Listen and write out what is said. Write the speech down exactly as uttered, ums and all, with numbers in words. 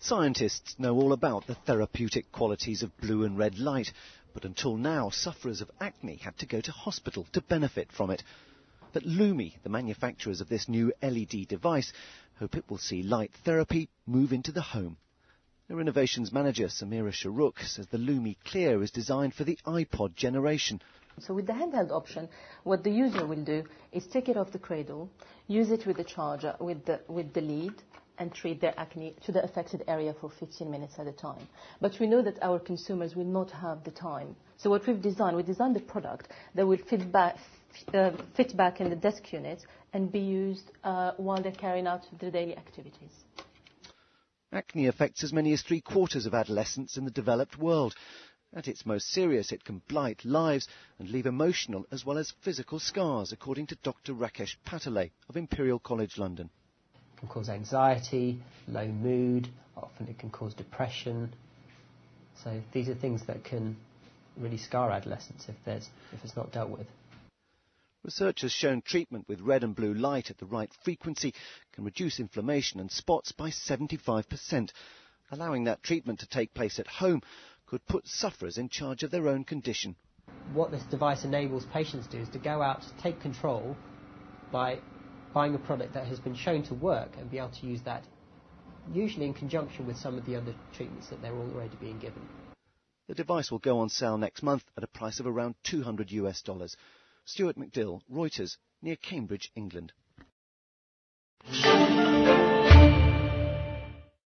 Scientists know all about the therapeutic qualities of blue and red light, but until now, sufferers of acne had to go to hospital to benefit from it. But Lumi, the manufacturers of this new L E D device, hope it will see light therapy move into the home. Their innovations manager, Samira Sharuk, says the Lumi Clear is designed for the iPod generation. So with the handheld option, what the user will do is take it off the cradle, use it with the charger, with the, with the lead, and treat their acne to the affected area for fifteen minutes at a time. But we know that our consumers will not have the time. So what we've designed, we designed a product that will fit back, uh, fit back in the desk unit and be used uh, while they're carrying out their daily activities. Acne affects as many as three quarters of adolescents in the developed world. At its most serious, it can blight lives and leave emotional as well as physical scars, according to Doctor Rakesh Patale of Imperial College London. It can cause anxiety, low mood, often it can cause depression. So these are things that can really scar adolescents if, there's, if it's not dealt with. Research has shown treatment with red and blue light at the right frequency can reduce inflammation and spots by seventy-five percent. Allowing that treatment to take place at home could put sufferers in charge of their own condition. What this device enables patients to do is to go out, take control by buying a product that has been shown to work and be able to use that, usually in conjunction with some of the other treatments that they're already being given. The device will go on sale next month at a price of around two hundred US dollars. Stuart McDill, Reuters, near Cambridge, England.